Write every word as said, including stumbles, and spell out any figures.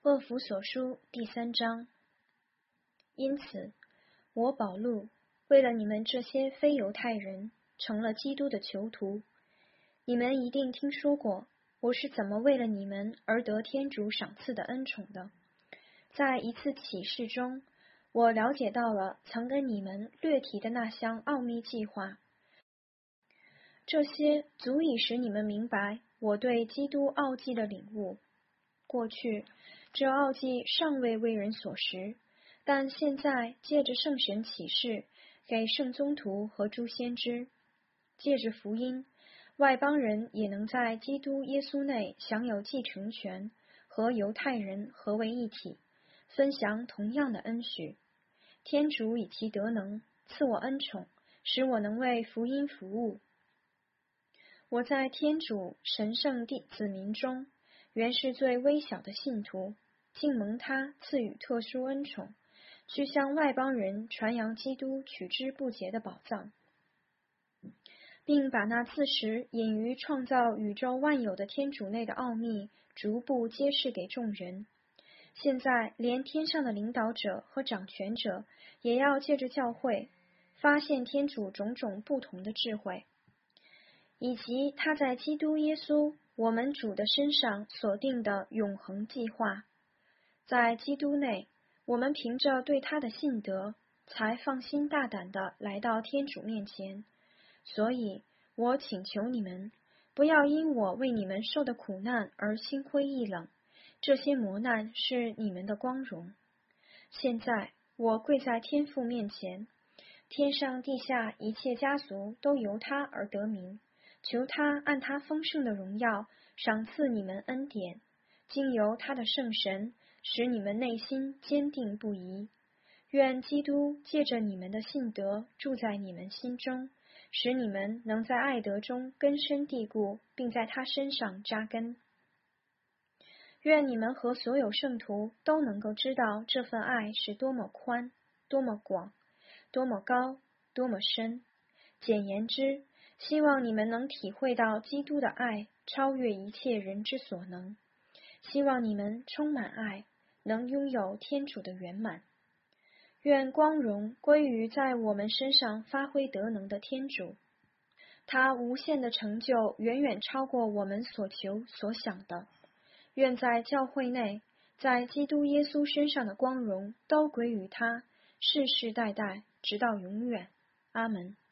厄弗所书第三章。因此，我保禄为了你们这些非犹太人，成了基督的囚徒。你们一定听说过，我是怎么为了你们而得天主赏赐的恩宠的。在一次启示中，我了解到了曾跟你们略提的那项奥秘计划。这些足以使你们明白我对基督奥迹的领悟。过去，这奥迹尚未为人所识，但现在借着圣神启示，给圣宗徒和诸先知，借着福音，外邦人也能在基督耶稣内享有继承权，和犹太人合为一体，分享同样的恩许。天主以其德能赐我恩宠，使我能为福音服务。我在天主神圣地子民中，原是最微小的信徒，竟蒙他赐予特殊恩宠，去向外邦人传扬基督取之不竭的宝藏，并把那自时隐于创造宇宙万有的天主内的奥秘逐步揭示给众人。现在连天上的领导者和掌权者也要借着教会发现天主种种不同的智慧，以及他在基督耶稣我们主的身上所定的永恒计划。在基督内，我们凭着对他的信德，才放心大胆地来到天主面前。所以我请求你们，不要因我为你们受的苦难而心灰意冷，这些磨难是你们的光荣。现在我跪在天父面前，天上地下一切家族都由他而得名，求他按他丰盛的荣耀赏赐你们恩典，经由他的圣神使你们内心坚定不移。愿基督借着你们的信德住在你们心中，使你们能在爱德中根深蒂固，并在他身上扎根。愿你们和所有圣徒都能够知道这份爱是多么宽，多么广，多么高，多么深。简言之，希望你们能体会到基督的爱超越一切人之所能。希望你们充满爱，能拥有天主的圆满。愿光荣归于在我们身上发挥德能的天主，他无限的成就远远超过我们所求所想的。愿在教会内，在基督耶稣身上的光荣都归于他，世世代代直到永远。阿门。